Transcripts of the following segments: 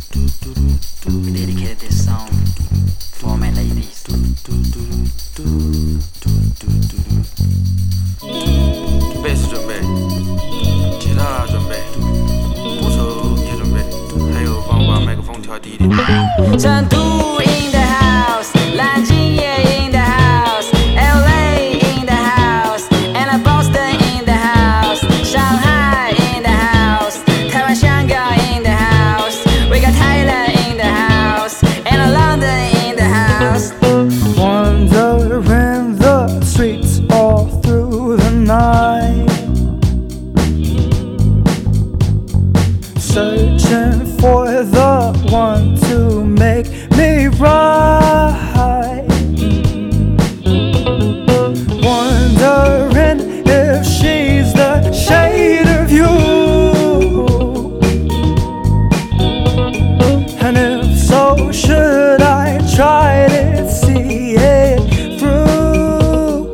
We dedicated this song for all my ladies. 贝斯准备，吉他准备，鼓手也准备，还有帮我把麦克风调低一点。 成都 in the house， 南京也 in the house，LA in the house，and Boston in the house， 上海 in the house， 台湾、香港 in the house，We got Thailand in the house，and London in the house。 Wandering the streets all through the night, searching for the one to make me right. Wondering if she's the shade of you, and if so, should I try to see it through?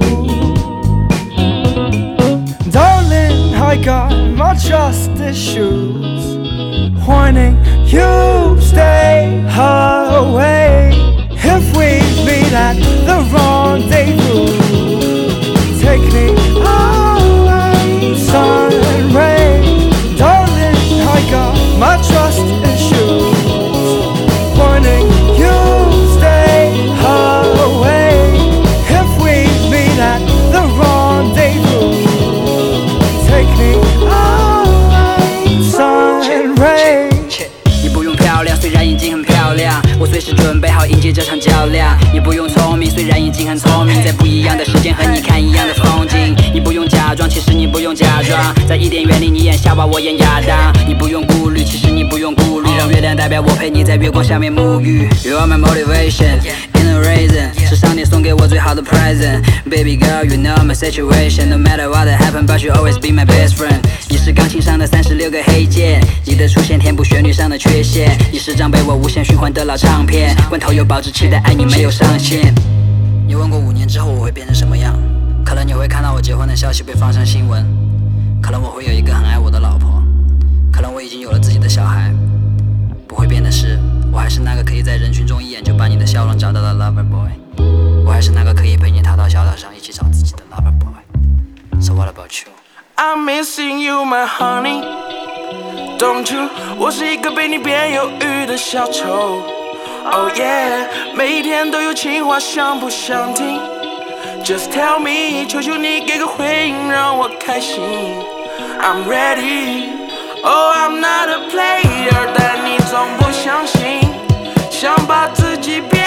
Darling, I got my trust issues, warning you stay away. If we meet at the rendezvous, take me away, sun and rain. Darling, I got my trust issues, warning you stay away. If we meet at the rendezvous, take me away, sun and rain. 你不用漂亮，虽然已经很漂亮，我随时准备好迎接这场较量。你不用聪明，虽然已经很聪明，在不一样的时间和你看一样的风景。你不用假装，其实你不用假装，在伊甸园里你演夏娃，我演亚当。你不用顾虑，其实你不用顾虑，让月亮代表我陪你在月光下面沐浴。You are my motivation, in the reason， 是上帝送给我最好的 present。Baby girl, you know my situation. No matter what happen, but you always be my best friend. 你是钢琴上的36个黑键，你的出现填补旋律上的缺陷。你是张被我无限循环的老唱片，罐头有保质期的爱你没有上限。你问过5年之后我会变成什么样？可能你会看到我结婚的消息被放上新闻，可能我会有一个很爱我的老婆，可能我已经有了自己的小孩。不会变的是，我还是那个可以在人群中一眼就把你的笑容找到的 lover boy， 我还是那个可以陪你逃到小岛上一起找自己的 lover boy。 So what about you? I'm missing you, my honey. Don't you？ 我是一个被你变忧郁的小丑。Oh yeah， 每一天都有情话，想不想听 ？Just tell me， 求求你给个回应，让我开心。I'm ready。Oh, I'm not a player， 但你总不相信，想把自己变。